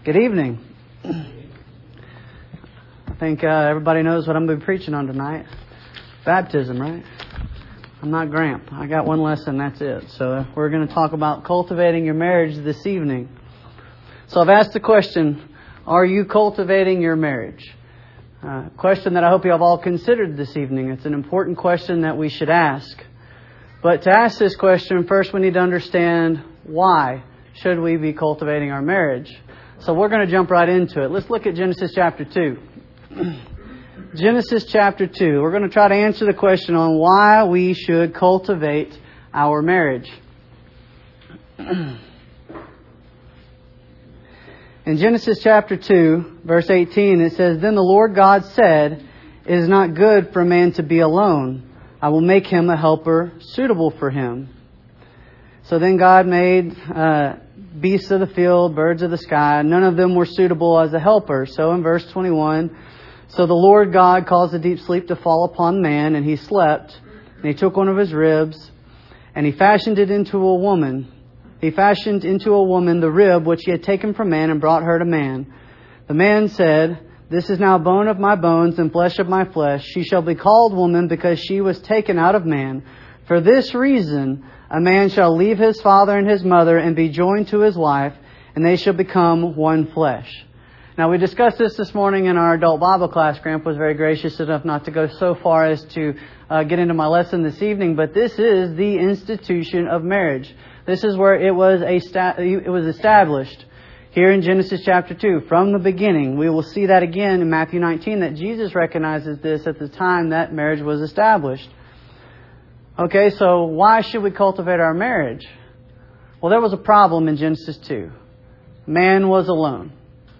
Good evening. I think everybody knows what I'm going to be preaching on tonight. Baptism, right? I'm not Gramp. I got one lesson, that's it. So we're going to talk about cultivating your marriage this evening. So I've asked the question, are you cultivating your marriage? Question that I hope you have all considered this evening. It's an important question that we should ask. But to ask this question, first we need to understand why should we be cultivating our marriage. So we're going to jump right into it. Let's look at Genesis chapter 2. Genesis chapter 2. We're going to try to answer the question on why we should cultivate our marriage. In Genesis chapter 2, verse 18, it says, "Then the Lord God said, 'It is not good for man to be alone. I will make him a helper suitable for him.' So then God made beasts of the field, birds of the sky. None of them were suitable as a helper." So in verse 21, "So the Lord God caused a deep sleep to fall upon man, and he slept. And he took one of his ribs, and he fashioned it into a woman. He fashioned into a woman the rib which he had taken from man, and brought her to man. The man said, 'This is now bone of my bones and flesh of my flesh. She shall be called woman, because she was taken out of man. For this reason a man shall leave his father and his mother, and be joined to his wife, and they shall become one flesh.'" Now, we discussed this morning in our adult Bible class. Gramp was very gracious enough not to go so far as to get into my lesson this evening, but this is the institution of marriage. This is where it was established here in Genesis chapter 2. From the beginning, we will see that again in Matthew 19, that Jesus recognizes this at the time that marriage was established. Okay, so why should we cultivate our marriage? Well, there was a problem in Genesis 2. Man was alone.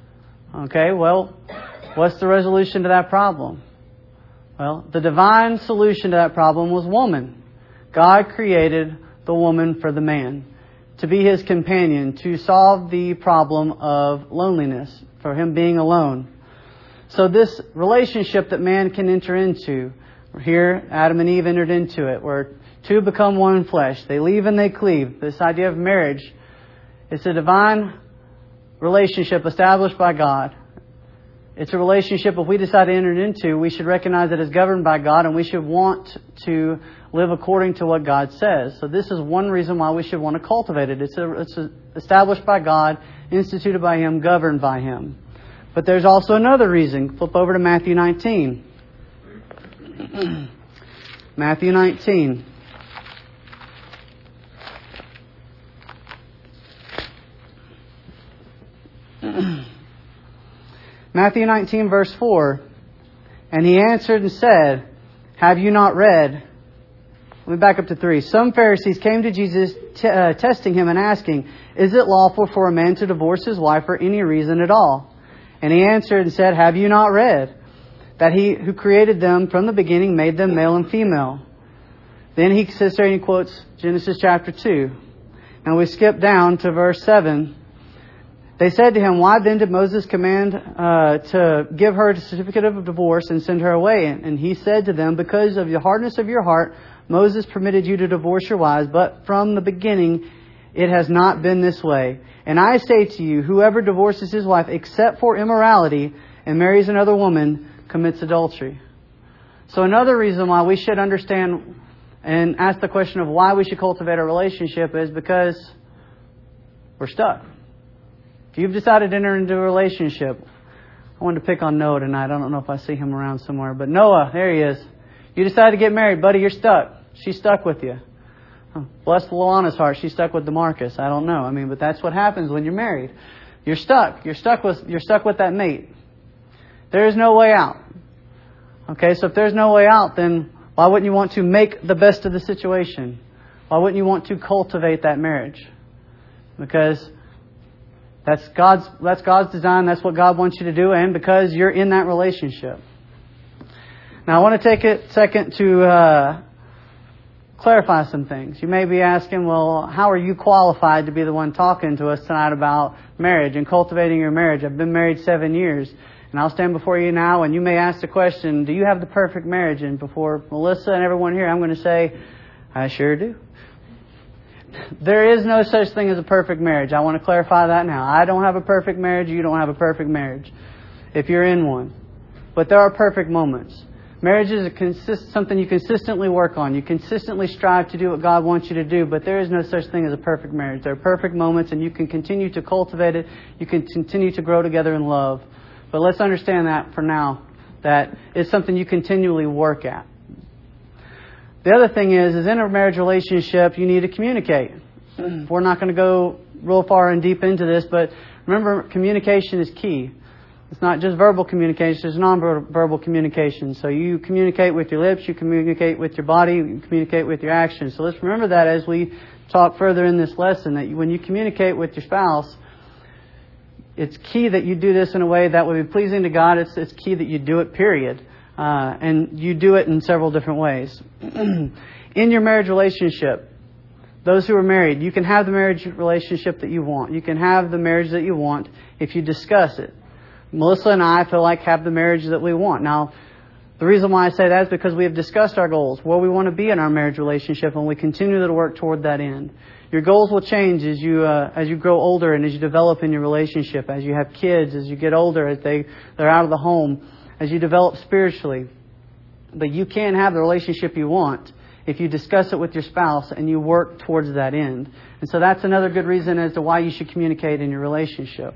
Okay, well, what's the resolution to that problem? Well, the divine solution to that problem was woman. God created the woman for the man, to be his companion, to solve the problem of loneliness, for him being alone. So this relationship that man can enter into, here Adam and Eve entered into it, where two become one flesh. They leave and they cleave. This idea of marriage, it's a divine relationship established by God. It's a relationship, if we decide to enter it into, we should recognize that it's governed by God, and we should want to live according to what God says. So this is one reason why we should want to cultivate it. It's established by God, instituted by Him, governed by Him. But there's also another reason. Flip over to Matthew 19. Matthew 19. Matthew 19, verse 4. "And he answered and said, 'Have you not read?'" Let me back up to 3. "Some Pharisees came to Jesus, testing him and asking, 'Is it lawful for a man to divorce his wife for any reason at all?' And he answered and said, 'Have you not read that he who created them from the beginning made them male and female?'" Then he says there, and he quotes Genesis chapter 2. Now we skip down to verse 7. "They said to him, 'Why then did Moses command to give her a certificate of divorce and send her away?' And he said to them, 'Because of the hardness of your heart, Moses permitted you to divorce your wives, but from the beginning it has not been this way. And I say to you, whoever divorces his wife except for immorality and marries another woman commits adultery.'" So another reason why we should understand and ask the question of why we should cultivate a relationship is because we're stuck. If you've decided to enter into a relationship, I wanted to pick on Noah tonight. I don't know if I see him around somewhere. But Noah, there he is. You decided to get married, buddy, you're stuck. She's stuck with you. Bless Luana's heart, she's stuck with DeMarcus. I don't know. But that's what happens when you're married. You're stuck. You're stuck with that mate. There is no way out. Okay, so if there's no way out, then why wouldn't you want to make the best of the situation? Why wouldn't you want to cultivate that marriage? Because that's God's design. That's what God wants you to do, and because you're in that relationship. Now, I want to take a second to clarify some things. You may be asking, well, how are you qualified to be the one talking to us tonight about marriage and cultivating your marriage? I've been married 7 years, and I'll stand before you now, and you may ask the question, do you have the perfect marriage? And before Melissa and everyone here, I'm going to say, I sure do. There is no such thing as a perfect marriage. I want to clarify that now. I don't have a perfect marriage. You don't have a perfect marriage if you're in one. But there are perfect moments. Marriage is something you consistently work on. You consistently strive to do what God wants you to do, but there is no such thing as a perfect marriage. There are perfect moments, and you can continue to cultivate it. You can continue to grow together in love. But let's understand that for now, that it's something you continually work at. The other thing is in a marriage relationship, you need to communicate. We're not going to go real far and deep into this, but remember, communication is key. It's not just verbal communication, there's non-verbal communication. So you communicate with your lips, you communicate with your body, you communicate with your actions. So let's remember that as we talk further in this lesson, that when you communicate with your spouse, it's key that you do this in a way that would be pleasing to God. It's key that you do it, period. And you do it in several different ways. In your marriage relationship, those who are married, you can have the marriage relationship that you want. You can have the marriage that you want if you discuss it. Melissa and I feel like have the marriage that we want. Now, the reason why I say that is because we have discussed our goals, where we want to be in our marriage relationship, and we continue to work toward that end. Your goals will change as you grow older and as you develop in your relationship, as you have kids, as you get older, as they're out of the home, as you develop spiritually. But you can have the relationship you want if you discuss it with your spouse and you work towards that end. And so that's another good reason as to why you should communicate in your relationship.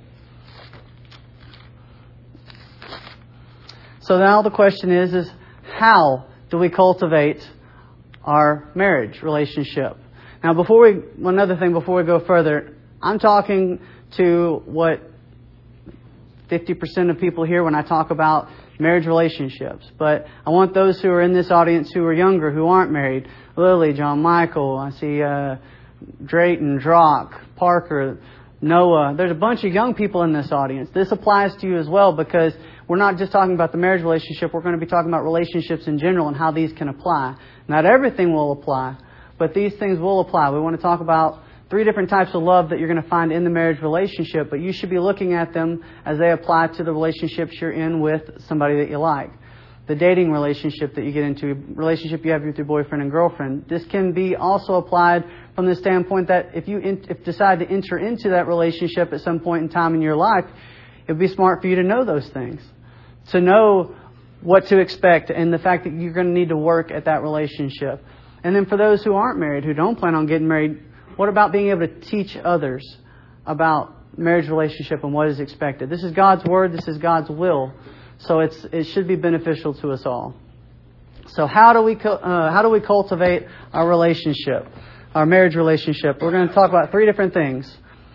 So now the question is how do we cultivate our marriage relationship? Now, another thing before we go further, I'm talking to what 50% of people here when I talk about marriage relationships. But I want those who are in this audience who are younger, who aren't married, Lily, John Michael, I see Drayton, Drock, Parker, Noah. There's a bunch of young people in this audience. This applies to you as well because we're not just talking about the marriage relationship. We're going to be talking about relationships in general and how these can apply. Not everything will apply, but these things will apply. We want to talk about 3 different types of love that you're going to find in the marriage relationship, but you should be looking at them as they apply to the relationships you're in with somebody that you like. The dating relationship that you get into, relationship you have with your boyfriend and girlfriend. This can be also applied from the standpoint that if you decide to enter into that relationship at some point in time in your life, it would be smart for you to know those things. To know what to expect and the fact that you're going to need to work at that relationship. And then for those who aren't married, who don't plan on getting married, what about being able to teach others about marriage relationship and what is expected? This is God's Word. This is God's will. So it should be beneficial to us all. So how do we cultivate our relationship, our marriage relationship? We're going to talk about 3 different things.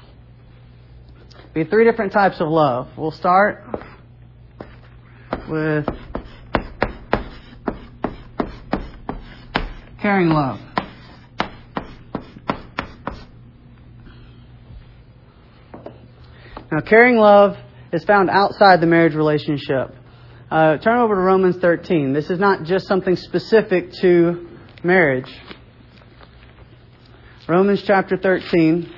Be 3 different types of love. We'll start with caring love. Now, caring love is found outside the marriage relationship. Turn over to Romans 13. This is not just something specific to marriage. Romans chapter 13.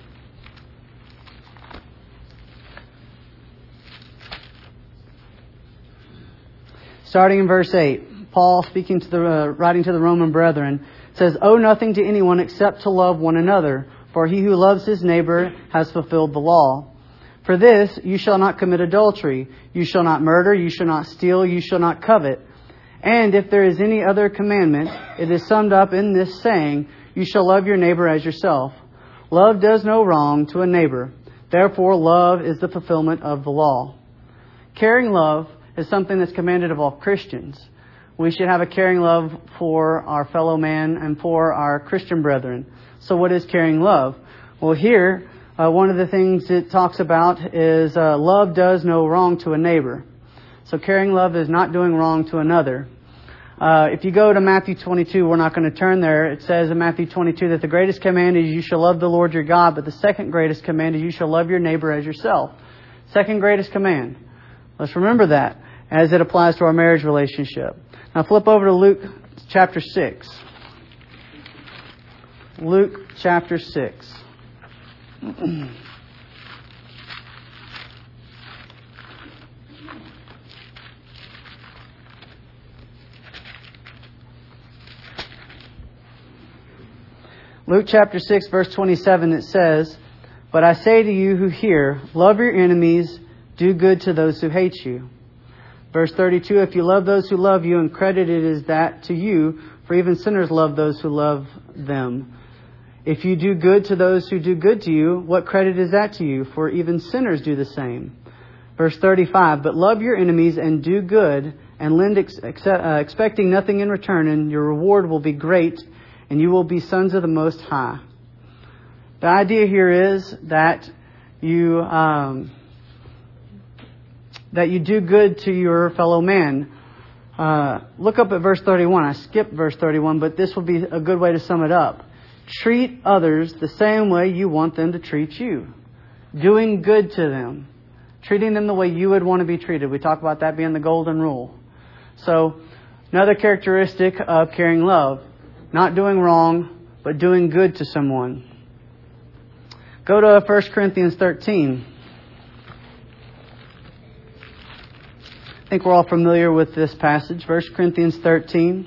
Starting in verse 8, Paul, writing to the Roman brethren, says, "Owe nothing to anyone except to love one another, for he who loves his neighbor has fulfilled the law. For this, you shall not commit adultery, you shall not murder, you shall not steal, you shall not covet. And if there is any other commandment, it is summed up in this saying, you shall love your neighbor as yourself. Love does no wrong to a neighbor. Therefore, love is the fulfillment of the law." Caring love is something that's commanded of all Christians. We should have a caring love for our fellow man and for our Christian brethren. So what is caring love? Well, here, one of the things it talks about is love does no wrong to a neighbor. So caring love is not doing wrong to another. If you go to Matthew 22, we're not going to turn there. It says in Matthew 22 that the greatest command is you shall love the Lord your God, but the second greatest command is you shall love your neighbor as yourself. Second greatest command. Let's remember that as it applies to our marriage relationship. Now flip over to Luke chapter 6. Luke chapter 6. Luke chapter 6, verse 27, it says, "But I say to you who hear, love your enemies, do good to those who hate you." Verse 32, "If you love those who love you, and credited is that to you, for even sinners love those who love them. If you do good to those who do good to you, what credit is that to you? For even sinners do the same." Verse 35, "But love your enemies and do good, and lend expecting nothing in return, and your reward will be great, and you will be sons of the Most High." The idea here is that you do good to your fellow man. Look up at verse 31. I skipped verse 31, but this will be a good way to sum it up. Treat others the same way you want them to treat you. Doing good to them. Treating them the way you would want to be treated. We talk about that being the golden rule. So, another characteristic of caring love. Not doing wrong, but doing good to someone. Go to 1 Corinthians 13. I think we're all familiar with this passage. 1 Corinthians 13.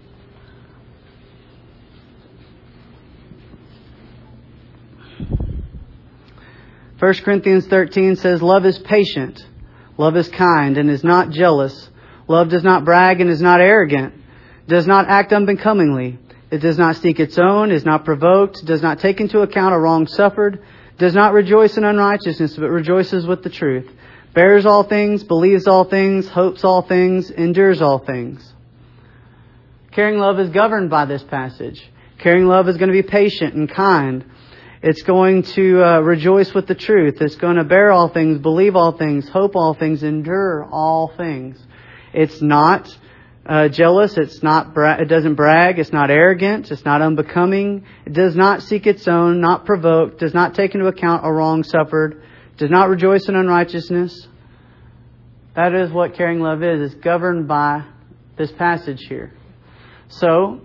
First Corinthians 13 says, "Love is patient. Love is kind and is not jealous. Love does not brag and is not arrogant. Does not act unbecomingly. It does not seek its own, is not provoked, does not take into account a wrong suffered, does not rejoice in unrighteousness, but rejoices with the truth. Bears all things, believes all things, hopes all things, endures all things." Caring love is governed by this passage. Caring love is going to be patient and kind. It's going to rejoice with the truth. It's going to bear all things, believe all things, hope all things, endure all things. It's not jealous. It doesn't brag. It's not arrogant. It's not unbecoming. It does not seek its own, not provoked, does not take into account a wrong suffered, does not rejoice in unrighteousness. That is what caring love is. It's governed by this passage here. So,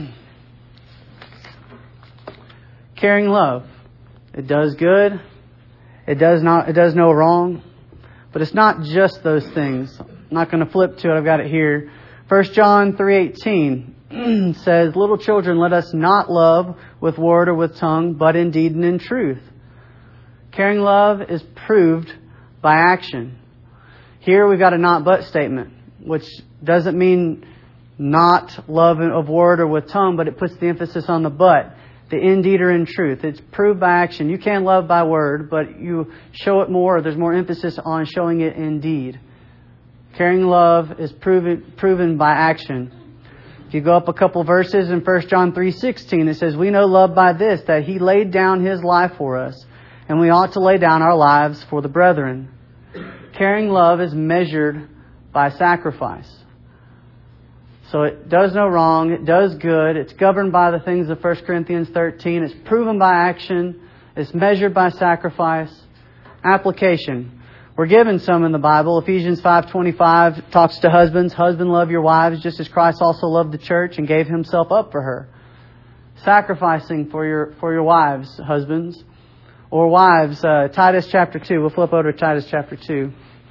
caring love. It does good. It does no wrong. But it's not just those things. I'm not going to flip to it. I've got it here. 1 John 3:18 says, "Little children, let us not love with word or with tongue, but in deed and in truth." Caring love is proved by action. Here we've got a not but statement, which doesn't mean not love of word or with tongue, but it puts the emphasis on the but. The in deed or in truth. It's proved by action. You can love by word, but you show it more. There's more emphasis on showing it in deed. Caring love is proven by action. If you go up a couple verses in 1 John 3:16, it says, "We know love by this, that He laid down His life for us, and we ought to lay down our lives for the brethren." Caring love is measured by sacrifice. So it does no wrong, it does good, it's governed by the things of 1 Corinthians 13, it's proven by action, it's measured by sacrifice. Application. We're given some in the Bible. Ephesians 5:25 talks to husbands. "Husband, love your wives, just as Christ also loved the church and gave Himself up for her." Sacrificing for your wives, husbands. Or wives, Titus chapter 2. We'll flip over to Titus chapter 2.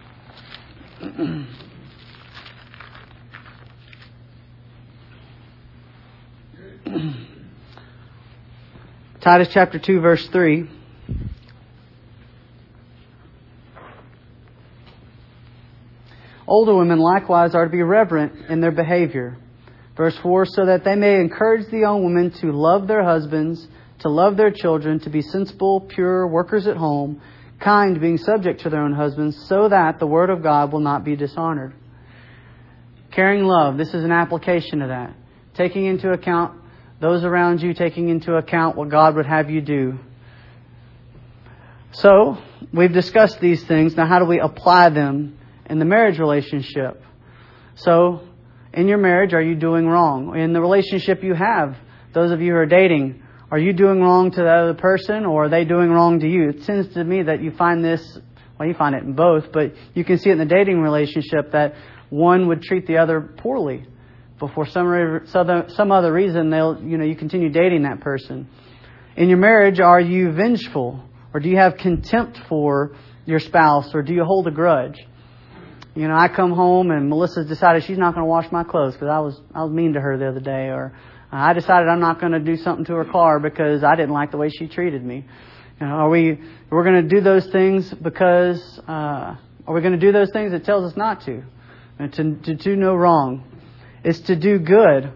Titus chapter 2, verse 3. "Older women likewise are to be reverent in their behavior." Verse 4, "So that they may encourage the young women to love their husbands, to love their children, to be sensible, pure, workers at home, kind, being subject to their own husbands, so that the word of God will not be dishonored." Caring love, this is an application of that. Taking into account those around you, taking into account what God would have you do. So, we've discussed these things. Now, how do we apply them in the marriage relationship? So, in your marriage, are you doing wrong? In the relationship you have, those of you who are dating, are you doing wrong to the other person, or are they doing wrong to you? It seems to me that you find this, well, you find it in both, but you can see it in the dating relationship that one would treat the other poorly. But for some other reason, you continue dating that person. In your marriage, are you vengeful? Or do you have contempt for your spouse? Or do you hold a grudge? I come home and Melissa's decided she's not going to wash my clothes because I was mean to her the other day. Or I decided I'm not going to do something to her car because I didn't like the way she treated me. We're going to do those things because, are we going to do those things? It tells us not to. And to do no wrong. It's to do good.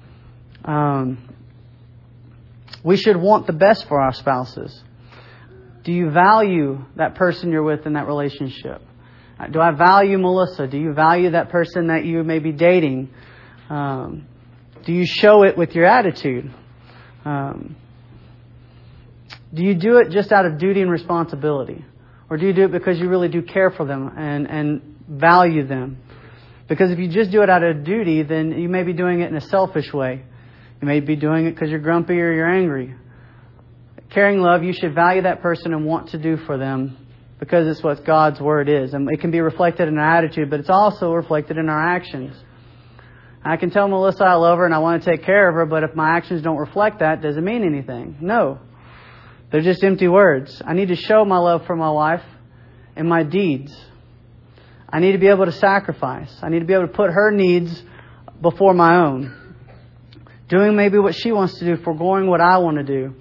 We should want the best for our spouses. Do you value that person you're with in that relationship? Do I value Melissa? Do you value that person that you may be dating? Do you show it with your attitude? Do you do it just out of duty and responsibility? Or do you do it because you really do care for them and value them? Because if you just do it out of duty, then you may be doing it in a selfish way. You may be doing it because you're grumpy or you're angry. Caring love, you should value that person and want to do for them because it's what God's Word is. And it can be reflected in our attitude, but it's also reflected in our actions. I can tell Melissa I love her and I want to take care of her, but if my actions don't reflect that, does it mean anything? No. They're just empty words. I need to show my love for my wife in my deeds. I need to be able to sacrifice. I need to be able to put her needs before my own. Doing maybe what she wants to do, foregoing what I want to do.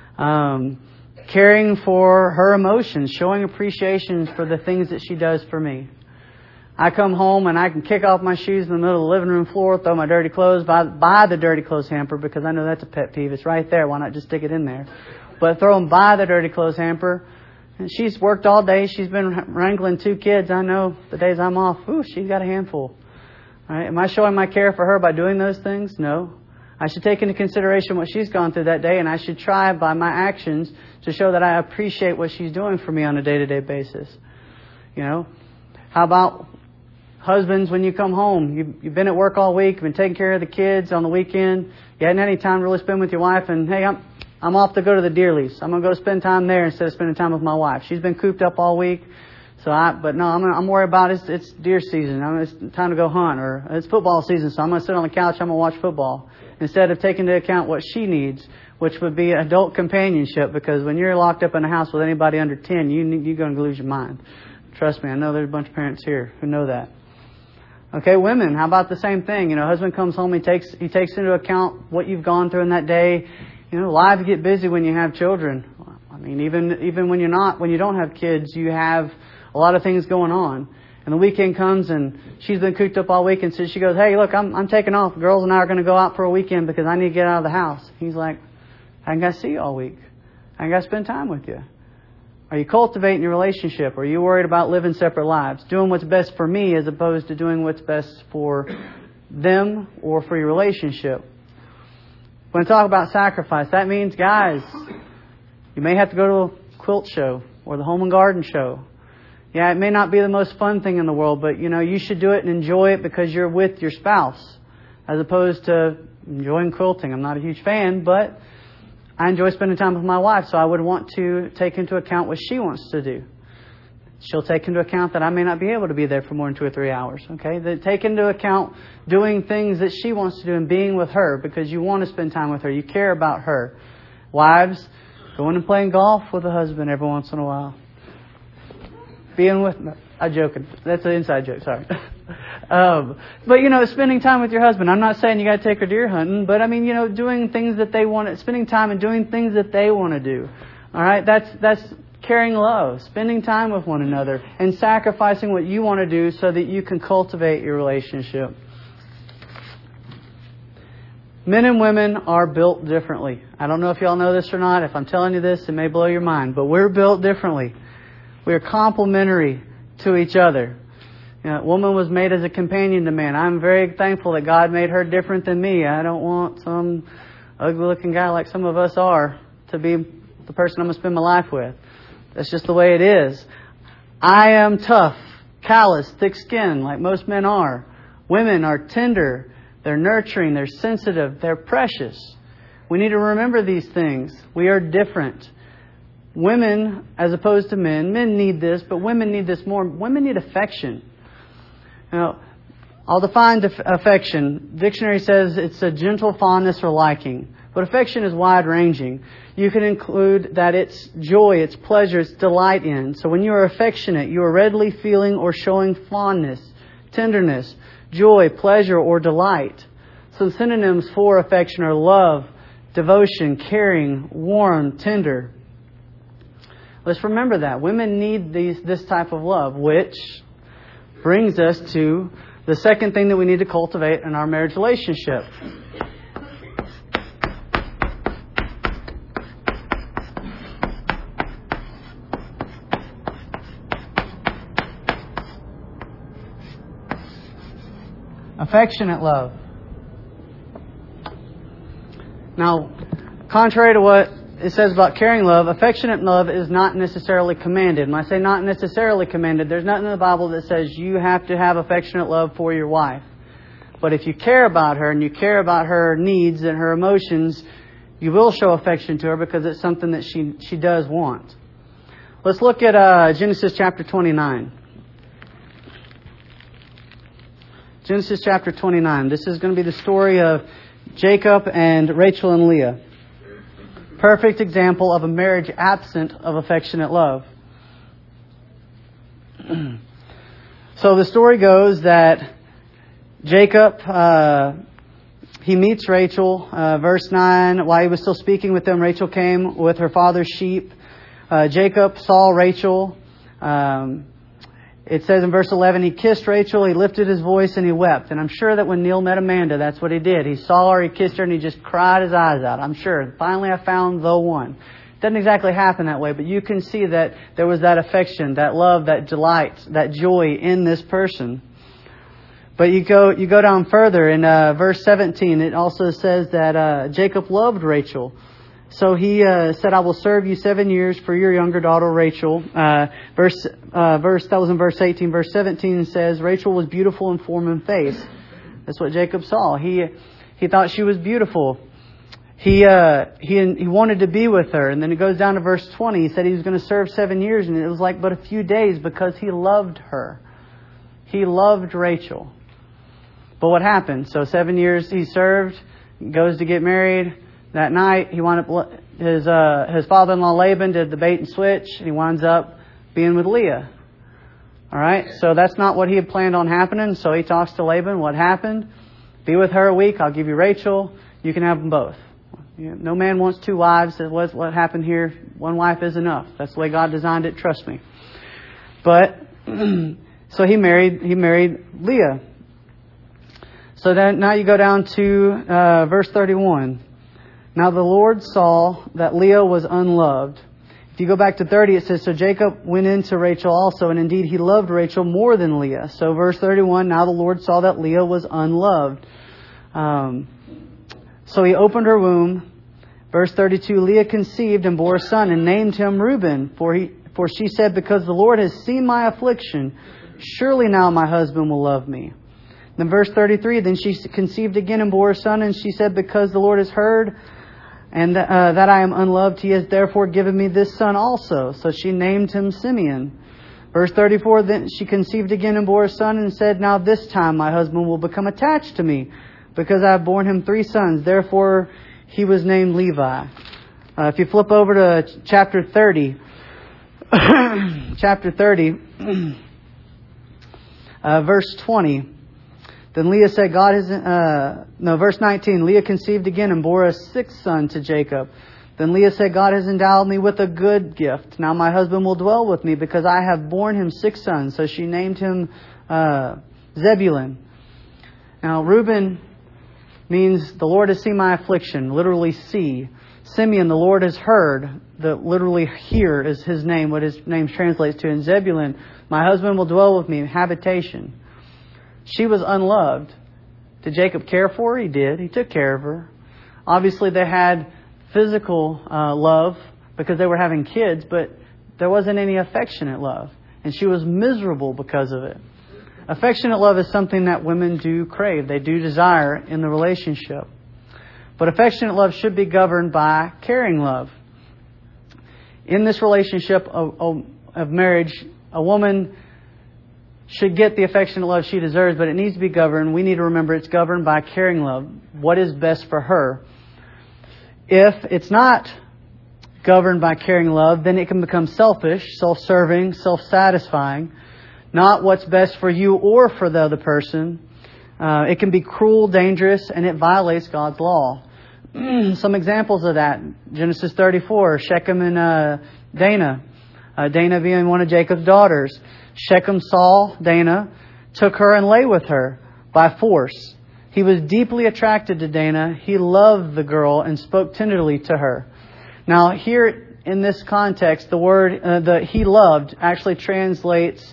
Caring for her emotions, showing appreciation for the things that she does for me. I come home and I can kick off my shoes in the middle of the living room floor, throw my dirty clothes by the dirty clothes hamper because I know that's a pet peeve. It's right there. Why not just stick it in there? But throw them by the dirty clothes hamper. And she's worked all day. She's been wrangling 2 kids. I know the days I'm off, she's got a handful. All right. Am I showing my care for her by doing those things? No. I should take into consideration what she's gone through that day, and I should try by my actions to show that I appreciate what she's doing for me on a day-to-day basis. How about husbands when you come home? You've been at work all week, you've been taking care of the kids on the weekend. You hadn't any time to really spend with your wife, and hey, I'm off to go to the deer lease. I'm going to go spend time there instead of spending time with my wife. She's been cooped up all week. I'm worried about it's deer season. It's time to go hunt, or it's football season, so I'm going to sit on the couch. I'm going to watch football instead of taking into account what she needs, which would be adult companionship. Because when you're locked up in a house with anybody under 10, you're going to lose your mind. Trust me, I know there's a bunch of parents here who know that. Okay, women, how about the same thing? Husband comes home, he takes into account what you've gone through in that day. Lives get busy when you have children. I mean, even when you don't have kids, you have a lot of things going on. And the weekend comes and she's been cooped up all week, and so she goes, hey, look, I'm taking off. The girls and I are going to go out for a weekend because I need to get out of the house. He's like, I ain't got to see you all week. I ain't got to spend time with you. Are you cultivating your relationship? Or are you worried about living separate lives? Doing what's best for me as opposed to doing what's best for them or for your relationship. When I talk about sacrifice, that means, guys, you may have to go to a quilt show or the home and garden show. Yeah, it may not be the most fun thing in the world, but you should do it and enjoy it because you're with your spouse, as opposed to enjoying quilting. I'm not a huge fan, but I enjoy spending time with my wife, so I would want to take into account what she wants to do. She'll take into account that I may not be able to be there for more than 2 or 3 hours. Okay, take into account doing things that she wants to do and being with her because you want to spend time with her. You care about her. Wives, going and playing golf with a husband every once in a while. Being with... I'm joking. That's an inside joke. Sorry. But, spending time with your husband. I'm not saying you got to take her deer hunting, but I mean, doing things that they want, spending time and doing things that they want to do. All right. That's caring love, spending time with one another and sacrificing what you want to do so that you can cultivate your relationship. Men and women are built differently. I don't know if y'all know this or not. If I'm telling you this, it may blow your mind, but we're built differently. We are complementary to each other. Woman was made as a companion to man. I'm very thankful that God made her different than me. I don't want some ugly-looking guy like some of us are to be the person I'm going to spend my life with. That's just the way it is. I am tough, callous, thick-skinned, like most men are. Women are tender. They're nurturing. They're sensitive. They're precious. We need to remember these things. We are different. Women, as opposed to men need this, but women need this more. Women need affection. Now, I'll define affection. Dictionary says it's a gentle fondness or liking. But affection is wide-ranging. You can include that it's joy, it's pleasure, it's delight in. So when you are affectionate, you are readily feeling or showing fondness, tenderness, joy, pleasure, or delight. Some synonyms for affection are love, devotion, caring, warm, tender. Let's remember that. Women need this type of love, which brings us to the second thing that we need to cultivate in our marriage relationship. Affectionate love. Now, contrary to what it says about caring love, affectionate love is not necessarily commanded. When I say not necessarily commanded, there's nothing in the Bible that says you have to have affectionate love for your wife. But if you care about her and you care about her needs and her emotions, you will show affection to her because it's something that she does want. Let's look at Genesis chapter 29. Genesis chapter 29. This is going to be the story of Jacob and Rachel and Leah. Perfect example of a marriage absent of affectionate love. So the story goes that Jacob, he meets Rachel. Verse 9, while he was still speaking with them, Rachel came with her father's sheep. Jacob saw Rachel. It says in verse 11, he kissed Rachel, he lifted his voice, and he wept. And I'm sure that when Neil met Amanda, that's what he did. He saw her, he kissed her, and he just cried his eyes out. I'm sure. Finally, I found the one. It doesn't exactly happen that way, but you can see that there was that affection, that love, that delight, that joy in this person. But you go down further in verse 17. It also says that Jacob loved Rachel. So he said, I will serve you 7 years for your younger daughter, Rachel. That was in verse 18. Verse 17 says, Rachel was beautiful in form and face. That's what Jacob saw. He thought she was beautiful. He wanted to be with her. And then it goes down to verse 20. He said he was going to serve 7 years. And it was like but a few days because he loved her. He loved Rachel. But what happened? So 7 years he served, goes to get married. That night, he wound up, his father-in-law Laban did the bait and switch, and he winds up being with Leah. All right, so that's not what he had planned on happening. So he talks to Laban. What happened? Be with her a week. I'll give you Rachel. You can have them both. No man wants two wives. That was what happened here. One wife is enough. That's the way God designed it. Trust me. But so he married Leah. So then now you go down to verse 31. Now the Lord saw that Leah was unloved. If you go back to 30, it says, so Jacob went into Rachel also, and indeed he loved Rachel more than Leah. So verse 31, now the Lord saw that Leah was unloved. So he opened her womb. Verse 32, Leah conceived and bore a son and named him Reuben, for she said, because the Lord has seen my affliction, surely now my husband will love me. Then verse 33, then she conceived again and bore a son, and she said, because the Lord has heard and that I am unloved, he has therefore given me this son also. So she named him Simeon. Verse 34, then she conceived again and bore a son and said, now this time my husband will become attached to me, because I have borne him 3 sons. Therefore he was named Levi. If you flip over to chapter 30, verse 20, then Leah said, verse 19, Leah conceived again and bore a 6th son to Jacob. Then Leah said, God has endowed me with a good gift. Now my husband will dwell with me because I have borne him 6 sons. So she named him Zebulun. Now Reuben means the Lord has seen my affliction, literally see. Simeon, the Lord has heard. The literally hear is his name, what his name translates to. And Zebulun, my husband will dwell with me, habitation. She was unloved. Did Jacob care for her? He did. He took care of her. Obviously, they had physical love because they were having kids, but there wasn't any affectionate love. And she was miserable because of it. Affectionate love is something that women do crave. They do desire in the relationship. But affectionate love should be governed by caring love. In this relationship of marriage, a woman should get the affectionate love she deserves, but it needs to be governed. We need to remember it's governed by caring love. What is best for her? If it's not governed by caring love, then it can become selfish, self-serving, self-satisfying. Not what's best for you or for the other person. It can be cruel, dangerous, and it violates God's law. Some examples of that. Genesis 34, Shechem and Dinah. Dinah being one of Jacob's daughters. Shechem saw Dinah, took her and lay with her by force. He was deeply attracted to Dinah. He loved the girl and spoke tenderly to her. Now here in this context, the word he loved actually translates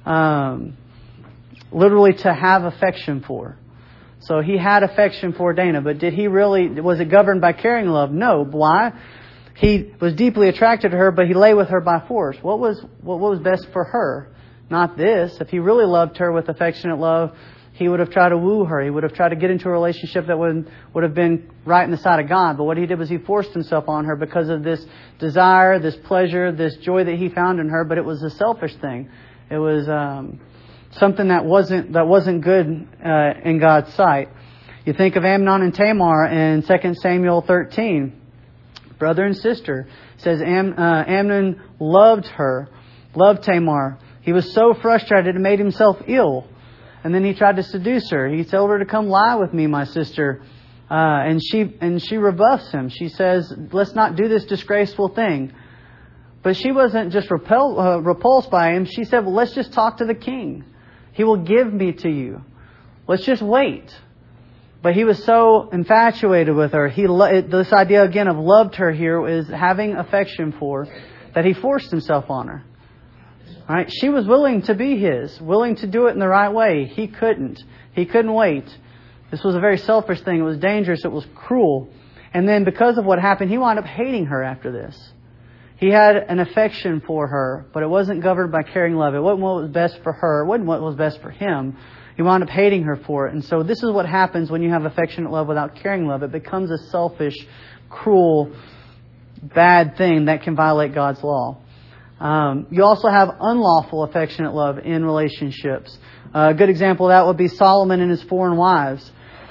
literally to have affection for. So he had affection for Dinah, but was it governed by caring love? No. Why? He was deeply attracted to her, but he lay with her by force. What was best for her? Not this. If he really loved her with affectionate love, he would have tried to woo her. He would have tried to get into a relationship that would have been right in the sight of God. But what he did was he forced himself on her because of this desire, this pleasure, this joy that he found in her. But it was a selfish thing. It was something that wasn't good in God's sight. You think of Amnon and Tamar in 2 Samuel 13. Brother and sister. It says Amnon loved Tamar. He was so frustrated it made himself ill. And then he tried to seduce her. He told her to come lie with me, my sister. And she rebuffs him. She says, let's not do this disgraceful thing. But she wasn't just repulsed by him. She said, well, let's just talk to the king. He will give me to you. Let's just wait. But he was so infatuated with her. This idea again of loved her here is having affection for, that he forced himself on her. All right? She was willing to be his, willing to do it in the right way. He couldn't. He couldn't wait. This was a very selfish thing. It was dangerous. It was cruel. And then because of what happened, he wound up hating her after this. He had an affection for her, but it wasn't governed by caring love. It wasn't what was best for her. It wasn't what was best for him. He wound up hating her for it. And so this is what happens when you have affectionate love without caring love. It becomes a selfish, cruel, bad thing that can violate God's law. You also have unlawful affectionate love in relationships. A good example of that would be Solomon and his foreign wives.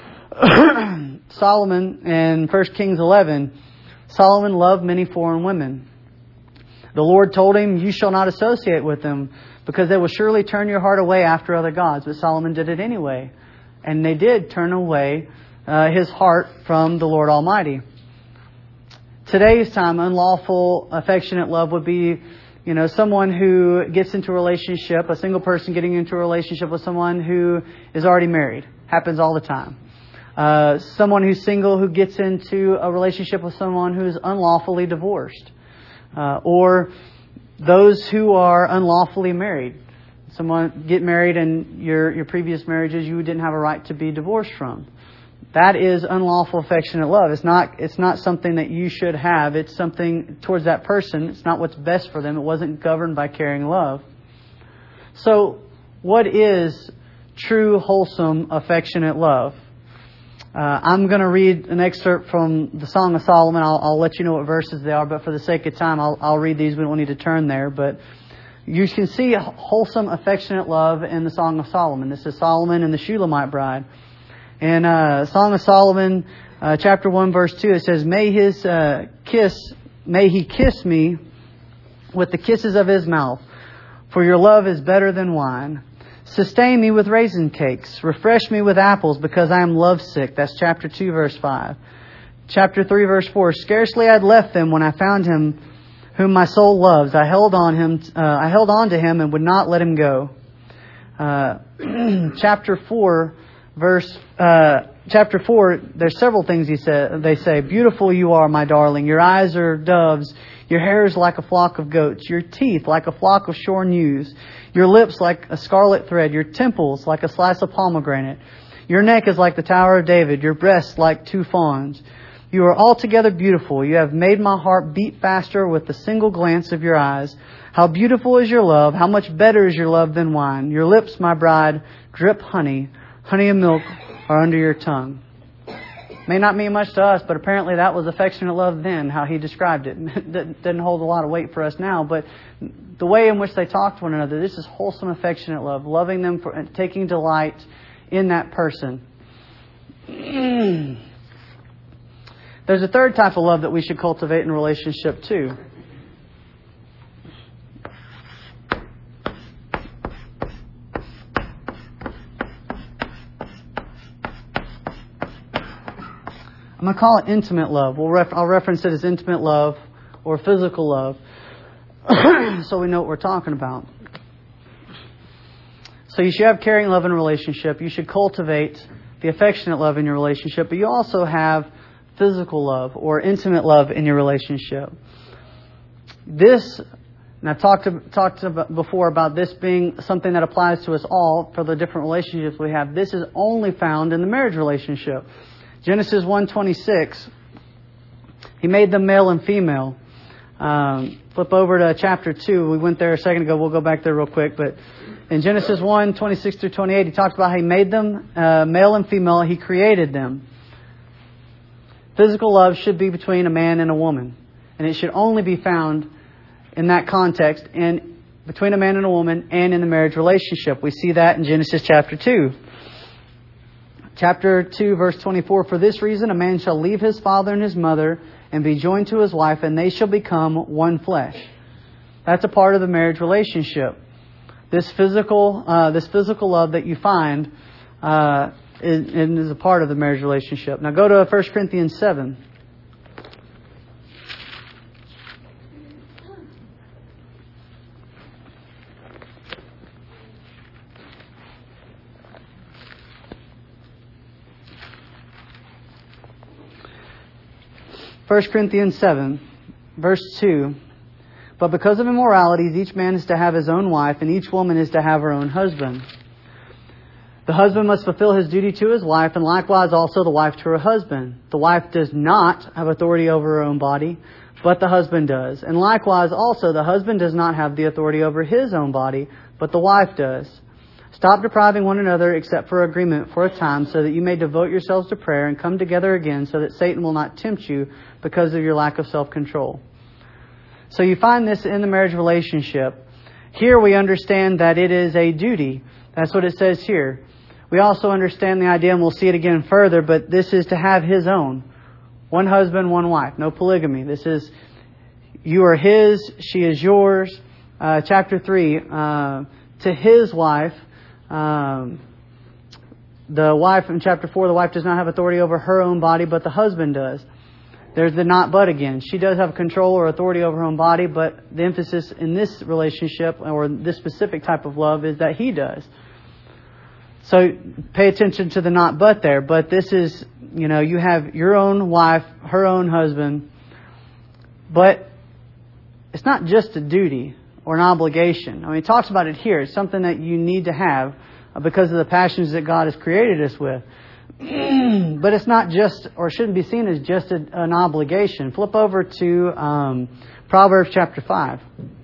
Solomon in 1 Kings 11, Solomon loved many foreign women. The Lord told him, you shall not associate with them, because they will surely turn your heart away after other gods. But Solomon did it anyway. And they did turn away his heart from the Lord Almighty. Today's time, unlawful affectionate love would be, someone who gets into a relationship, a single person getting into a relationship with someone who is already married. Happens all the time. Someone who's single who gets into a relationship with someone who's unlawfully divorced. Or those who are unlawfully married. Someone get married and your previous marriages you didn't have a right to be divorced from. That is unlawful affectionate love. It's not something that you should have. It's something towards that person. It's not what's best for them. It wasn't governed by caring love. So, what is true, wholesome, affectionate love? I'm going to read an excerpt from the Song of Solomon. I'll let you know what verses they are, but for the sake of time, I'll read these. We don't need to turn there. But you can see wholesome, affectionate love in the Song of Solomon. This is Solomon and the Shulamite bride. In Song of Solomon, chapter 1, verse 2, it says, May he kiss me with the kisses of his mouth, for your love is better than wine. Sustain me with raisin cakes. Refresh me with apples, because I am lovesick. That's chapter 2, verse 5. Chapter 3, verse 4. Scarcely I had left them when I found him whom my soul loves. I held on to him and would not let him go. Chapter 4, there's several things they say. Beautiful you are, my darling. Your eyes are doves. Your hair is like a flock of goats. Your teeth like a flock of shorn ewes. Your lips like a scarlet thread. Your temples like a slice of pomegranate. Your neck is like the Tower of David. Your breasts like two fawns. You are altogether beautiful. You have made my heart beat faster with the single glance of your eyes. How beautiful is your love. How much better is your love than wine. Your lips, my bride, drip honey. Honey and milk are under your tongue. May not mean much to us, but apparently that was affectionate love then, how he described it. That doesn't hold a lot of weight for us now, but the way in which they talk to one another, this is wholesome, affectionate love, loving them and taking delight in that person. There's a third type of love that we should cultivate in a relationship too. I'm going to call it intimate love. I'll reference it as intimate love or physical love so we know what we're talking about. So you should have caring love in a relationship. You should cultivate the affectionate love in your relationship, but you also have physical love or intimate love in your relationship. This, and I've talked about before about this being something that applies to us all for the different relationships we have. This is only found in the marriage relationship. Genesis 1:26, He made them male and female. Flip over to chapter 2. We went there a second ago. We'll go back there real quick. But in Genesis 1:26 through 28, He talks about how He made them male and female. He created them. Physical love should be between a man and a woman. And it should only be found in that context and between a man and a woman and in the marriage relationship. We see that in Genesis chapter 2. Chapter 2, verse 24, For this reason a man shall leave his father and his mother and be joined to his wife, and they shall become one flesh. That's a part of the marriage relationship. This physical love that you find is a part of the marriage relationship. Now go to 1 Corinthians 7. First Corinthians 7, verse 2. But because of immoralities, each man is to have his own wife, and each woman is to have her own husband. The husband must fulfill his duty to his wife, and likewise also the wife to her husband. The wife does not have authority over her own body, but the husband does. And likewise also the husband does not have the authority over his own body, but the wife does. Stop depriving one another except for agreement for a time, so that you may devote yourselves to prayer and come together again, so that Satan will not tempt you because of your lack of self-control. So you find this in the marriage relationship. Here we understand that it is a duty. That's what it says here. We also understand the idea, and we'll see it again further, but this is to have his own. One husband, one wife. No polygamy. This is, you are his, she is yours. Chapter 3, to his wife. The wife in chapter 4, the wife does not have authority over her own body, but the husband does. There's the not but again. She does have control or authority over her own body, but the emphasis in this relationship or this specific type of love is that he does. So pay attention to the not but there. But this is, you have your own wife, her own husband. But it's not just a duty or an obligation. I mean, it talks about it here. It's something that you need to have because of the passions that God has created us with. But it's not just, or shouldn't be seen as just an obligation. Flip over to Proverbs chapter 5.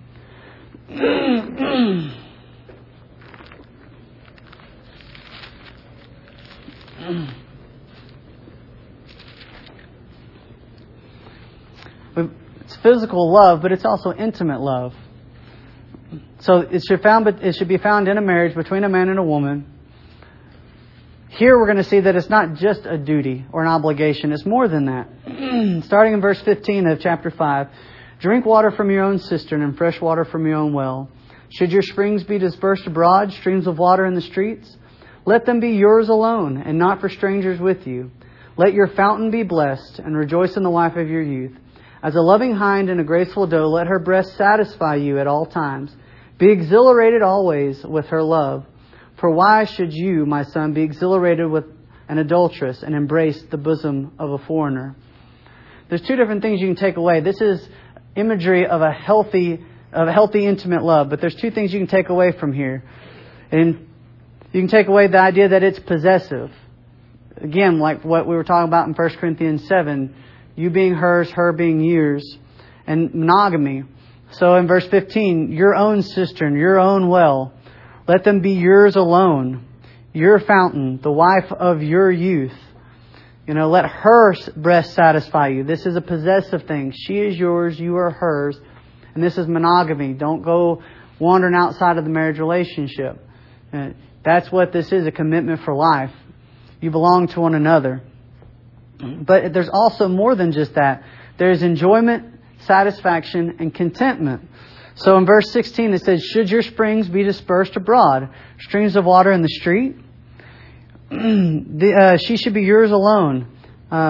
It's physical love, but it's also intimate love. So it should be found in a marriage between a man and a woman. Here we're going to see that it's not just a duty or an obligation. It's more than that. Starting in verse 15 of chapter 5. Drink water from your own cistern and fresh water from your own well. Should your springs be dispersed abroad, streams of water in the streets? Let them be yours alone and not for strangers with you. Let your fountain be blessed and rejoice in the wife of your youth. As a loving hind and a graceful doe, let her breast satisfy you at all times. Be exhilarated always with her love. For why should you, my son, be exhilarated with an adulteress and embrace the bosom of a foreigner? There's two different things you can take away. This is imagery of a healthy, intimate love. But there's two things you can take away from here. And you can take away the idea that it's possessive. Again, like what we were talking about in 1 Corinthians 7. You being hers, her being yours. And monogamy. So in verse 15, your own cistern, your own well. Let them be yours alone. Your fountain, the wife of your youth. Let her breast satisfy you. This is a possessive thing. She is yours, you are hers. And this is monogamy. Don't go wandering outside of the marriage relationship. That's what this is, a commitment for life. You belong to one another. But there's also more than just that. There's enjoyment, satisfaction, and contentment. So in verse 16 it says, should your springs be dispersed abroad, streams of water in the street? She should be yours alone.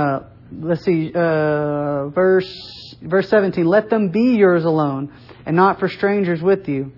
let's see, verse 17. Let them be yours alone, and not for strangers with you.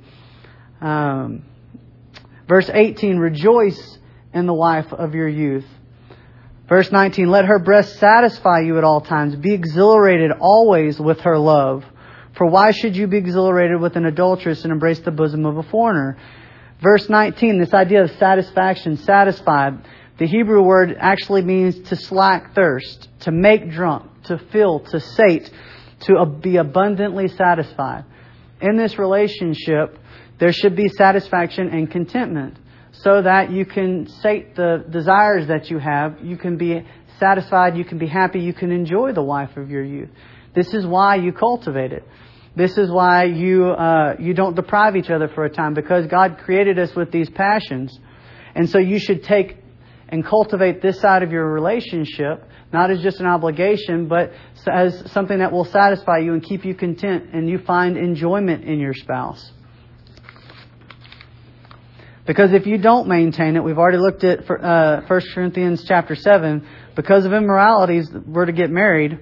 Verse 18. Rejoice in the wife of your youth. Verse 19. Let her breast satisfy you at all times. Be exhilarated always with her love. For why should you be exhilarated with an adulteress and embrace the bosom of a foreigner? Verse 19, this idea of satisfaction, satisfied. The Hebrew word actually means to slack thirst, to make drunk, to fill, to sate, to be abundantly satisfied. In this relationship, there should be satisfaction and contentment so that you can sate the desires that you have. You can be satisfied, you can be happy, you can enjoy the wife of your youth. This is why you cultivate it. This is why you don't deprive each other for a time, because God created us with these passions. And so you should take and cultivate this side of your relationship, not as just an obligation, but as something that will satisfy you and keep you content and you find enjoyment in your spouse. Because if you don't maintain it, we've already looked at 1 Corinthians chapter 7, because of immoralities, we're to get married.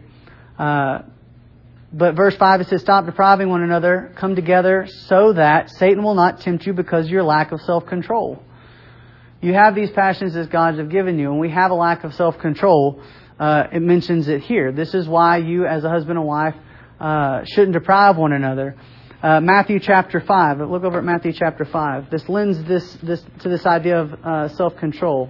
But verse 5, it says, stop depriving one another, come together so that Satan will not tempt you because of your lack of self-control. You have these passions as God has given you, and we have a lack of self-control. It mentions it here. This is why you, as a husband and wife, shouldn't deprive one another. Matthew chapter 5. Look over at Matthew chapter 5. This lends this to this idea of self-control.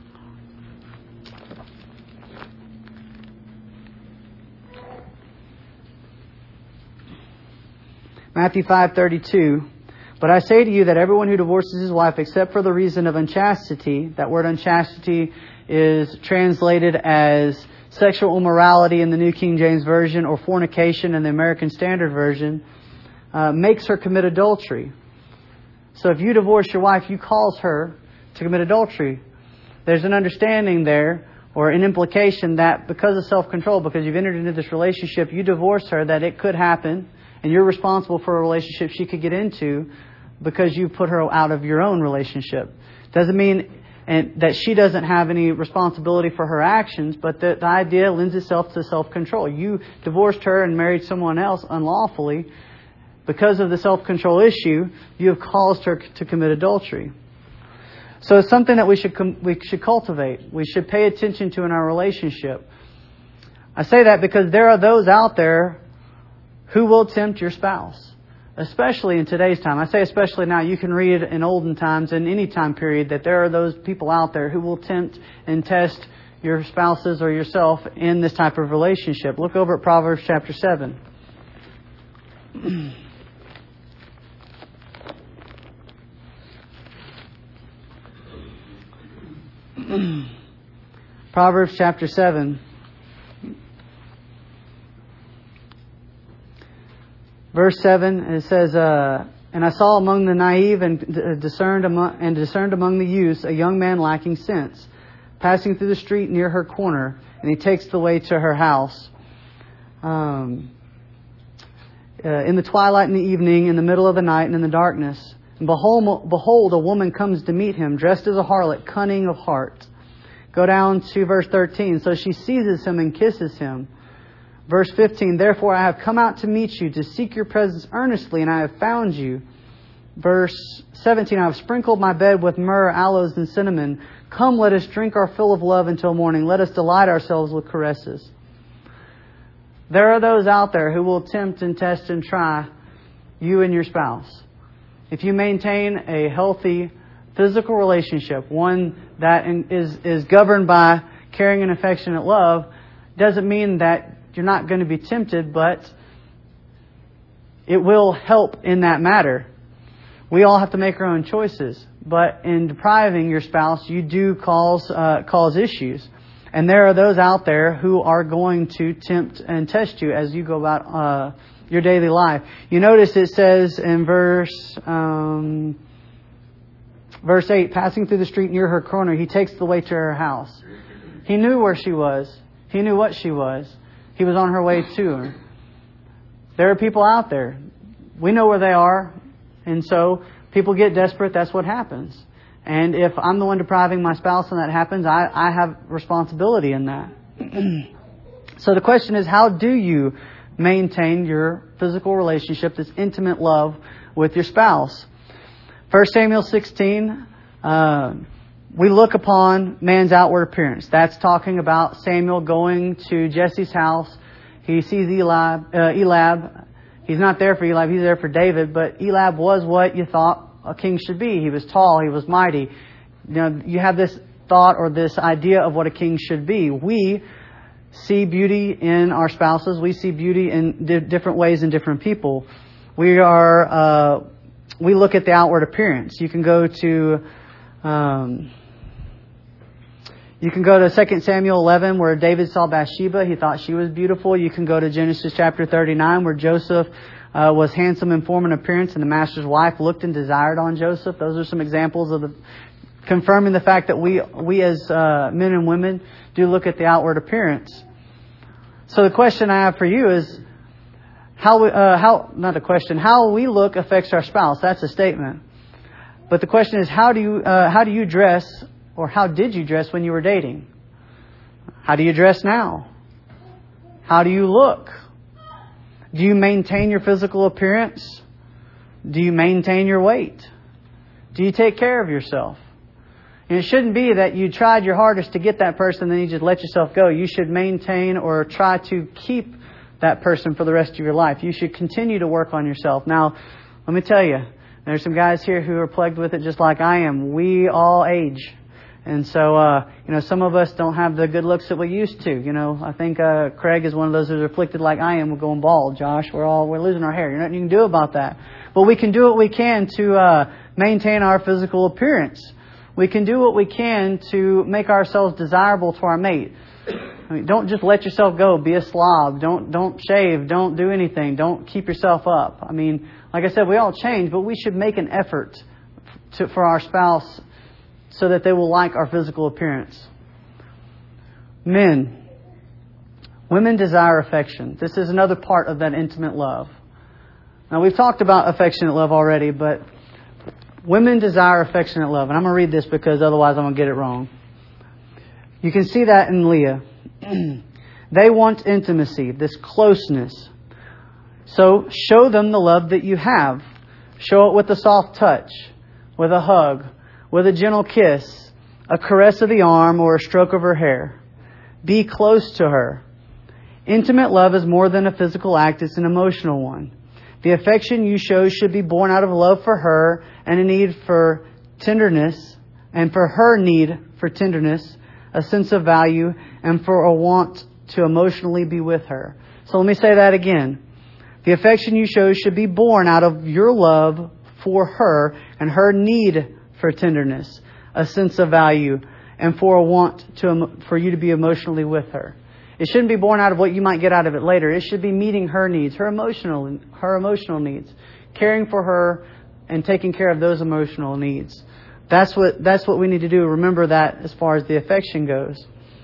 Matthew 5:32. But I say to you that everyone who divorces his wife except for the reason of unchastity, that word unchastity is translated as sexual immorality in the New King James Version or fornication in the American Standard Version, makes her commit adultery. So if you divorce your wife, you cause her to commit adultery. There's an understanding there, or an implication that because of self-control, because you've entered into this relationship, you divorce her, that it could happen. And you're responsible for a relationship she could get into because you put her out of your own relationship. Doesn't mean that she doesn't have any responsibility for her actions, but the idea lends itself to self-control. You divorced her and married someone else unlawfully. Because of the self-control issue, you have caused her to commit adultery. So it's something that we should cultivate. We should pay attention to in our relationship. I say that because there are those out there who will tempt your spouse, especially in today's time. I say especially now. You can read in olden times, in any time period, that there are those people out there who will tempt and test your spouses or yourself in this type of relationship. Look over at Proverbs chapter 7. Proverbs chapter 7. Verse 7, it says, and I saw among the naive and discerned among the youths a young man lacking sense, passing through the street near her corner, and he takes the way to her house. In the twilight in the evening, in the middle of the night, and in the darkness. And behold, a woman comes to meet him, dressed as a harlot, cunning of heart. Go down to verse 13. So she seizes him and kisses him. Verse 15, therefore I have come out to meet you, to seek your presence earnestly, and I have found you. Verse 17, I have sprinkled my bed with myrrh, aloes, and cinnamon. Come, let us drink our fill of love until morning. Let us delight ourselves with caresses. There are those out there who will tempt and test and try you and your spouse. If you maintain a healthy physical relationship, one that is governed by caring and affectionate love, doesn't mean that you're not going to be tempted, but it will help in that matter. We all have to make our own choices, but in depriving your spouse, you do cause issues. And there are those out there who are going to tempt and test you as you go about your daily life. You notice it says in verse 8, passing through the street near her corner, he takes the way to her house. He knew where she was. He knew what she was. He was on her way to her. There are people out there. We know where they are. And so people get desperate. That's what happens. And if I'm the one depriving my spouse and that happens, I have responsibility in that. So the question is, how do you maintain your physical relationship, this intimate love with your spouse? 1 Samuel 16, we look upon man's outward appearance. That's talking about Samuel going to Jesse's house. He sees Eliab. He's not there for Eliab, he's there for David. But Eliab was what you thought a king should be. He was tall, he was mighty. You have this thought or this idea of what a king should be. We see beauty in our spouses. We see beauty in different ways in different people. We look at the outward appearance. You can go to 2 Samuel 11 where David saw Bathsheba. He thought she was beautiful. You can go to Genesis chapter 39 where Joseph was handsome in form and appearance, and the master's wife looked and desired on Joseph. Those are some examples of confirming the fact that we as men and women do look at the outward appearance. So the question I have for you is, how we look affects our spouse. That's a statement. But the question is, how do you dress, or how did you dress when you were dating? How do you dress now? How do you look? Do you maintain your physical appearance? Do you maintain your weight? Do you take care of yourself? And it shouldn't be that you tried your hardest to get that person and then you just let yourself go. You should maintain or try to keep that person for the rest of your life. You should continue to work on yourself. Now, let me tell you, there's some guys here who are plagued with it just like I am. We all age. And so, some of us don't have the good looks that we used to. I think Craig is one of those who's afflicted like I am. We're going bald, Josh. We're losing our hair. There's nothing you can do about that. But we can do what we can to maintain our physical appearance. We can do what we can to make ourselves desirable to our mate. Don't just let yourself go. Be a slob. Don't shave. Don't do anything. Don't keep yourself up. Like I said, we all change, but we should make an effort for our spouse so that they will like our physical appearance. Men, women desire affection. This is another part of that intimate love. Now, we've talked about affectionate love already, but women desire affectionate love. And I'm going to read this because otherwise I'm going to get it wrong. You can see that in Leah. They want intimacy, this closeness. So show them the love that you have. Show it with a soft touch, with a hug, with a gentle kiss, a caress of the arm, or a stroke of her hair. Be close to her. Intimate love is more than a physical act, it's an emotional one. The affection you show should be born out of love for her and a need for tenderness, and for her need for tenderness, a sense of value, and for a want to emotionally be with her. So let me say that again. The affection you show should be born out of your love for her and her need for tenderness, a sense of value, and for a want for you to be emotionally with her. It shouldn't be born out of what you might get out of it later. It should be meeting her needs, her emotional needs, caring for her and taking care of those emotional needs. That's what we need to do. Remember that as far as the affection goes.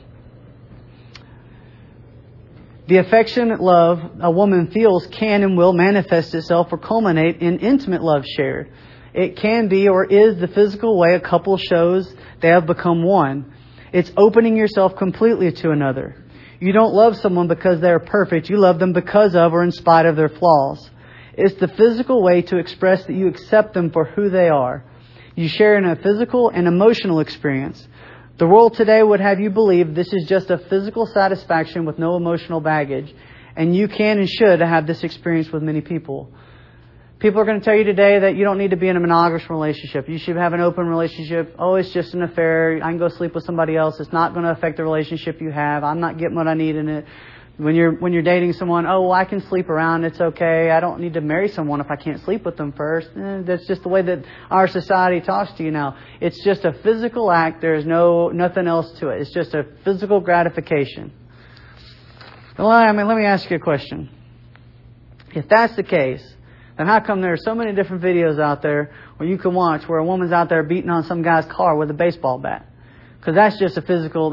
The affectionate love a woman feels can and will manifest itself or culminate in intimate love shared. It can be or is the physical way a couple shows they have become one. It's opening yourself completely to another. You don't love someone because they're perfect. You love them because of or in spite of their flaws. It's the physical way to express that you accept them for who they are. You share in a physical and emotional experience. The world today would have you believe this is just a physical satisfaction with no emotional baggage. And you can and should have this experience with many people. People are going to tell you today that you don't need to be in a monogamous relationship. You should have an open relationship. Oh, it's just an affair. I can go sleep with somebody else. It's not going to affect the relationship you have. I'm not getting what I need in it. When you're dating someone, oh, well, I can sleep around. It's okay. I don't need to marry someone if I can't sleep with them first. That's just the way that our society talks to you now. It's just a physical act. There's nothing else to it. It's just a physical gratification. Well, let me ask you a question. If that's the case, then how come there are so many different videos out there where you can watch where a woman's out there beating on some guy's car with a baseball bat? Because that's just a physical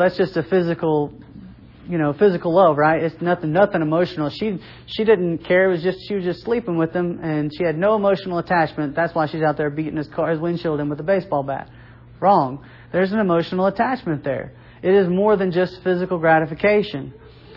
love, right? It's nothing emotional. She didn't care. She was just sleeping with him, and she had no emotional attachment. That's why she's out there beating his windshield in with a baseball bat. Wrong. There's an emotional attachment there. It is more than just physical gratification.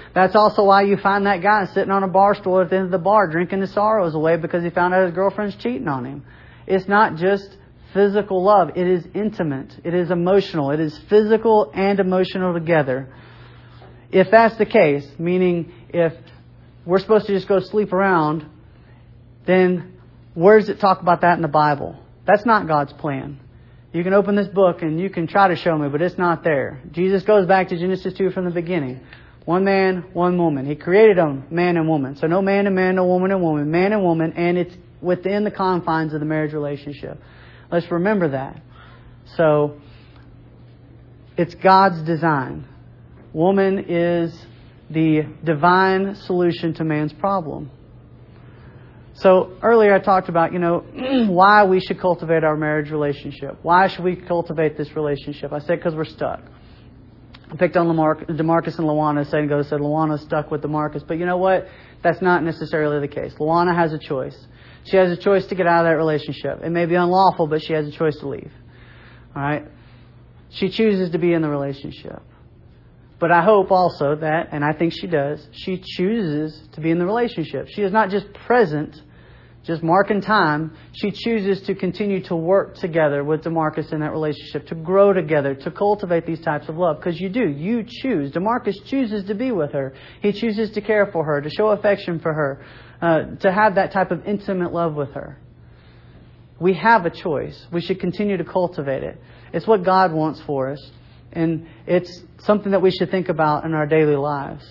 That's also why you find that guy sitting on a bar stool at the end of the bar drinking his sorrows away because he found out his girlfriend's cheating on him. It's not just physical love. It is intimate. It is emotional. It is physical and emotional together. If that's the case, meaning if we're supposed to just go sleep around, then where does it talk about that in the Bible? That's not God's plan. You can open this book and you can try to show me, but it's not there. Jesus goes back to Genesis 2 from the beginning. One man, one woman. He created them, man and woman. So no man and man, no woman and woman. Man and woman, and it's within the confines of the marriage relationship. Let's remember that. So, it's God's design. Woman is the divine solution to man's problem. So, earlier I talked about, why we should cultivate our marriage relationship. Why should we cultivate this relationship? I said because we're stuck. I picked on DeMarcus and Luana a second ago. I said Luana's stuck with DeMarcus. But you know what? That's not necessarily the case. Luana has a choice. She has a choice to get out of that relationship. It may be unlawful, but she has a choice to leave. All right? She chooses to be in the relationship. But I hope also that, and I think she does, she chooses to be in the relationship. She is not just present, just marking time. She chooses to continue to work together with DeMarcus in that relationship, to grow together, to cultivate these types of love. Because you do. You choose. DeMarcus chooses to be with her. He chooses to care for her, to show affection for her, to have that type of intimate love with her. We have a choice. We should continue to cultivate it. It's what God wants for us. And it's something that we should think about in our daily lives.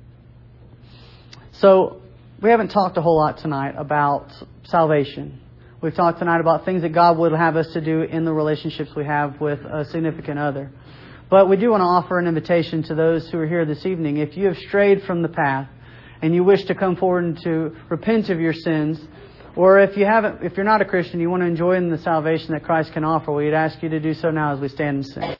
So, we haven't talked a whole lot tonight about salvation. We've talked tonight about things that God would have us to do in the relationships we have with a significant other. But we do want to offer an invitation to those who are here this evening. If you have strayed from the path and you wish to come forward and to repent of your sins, or if you're not a Christian, you want to enjoy the salvation that Christ can offer, we'd ask you to do so now as we stand and sing.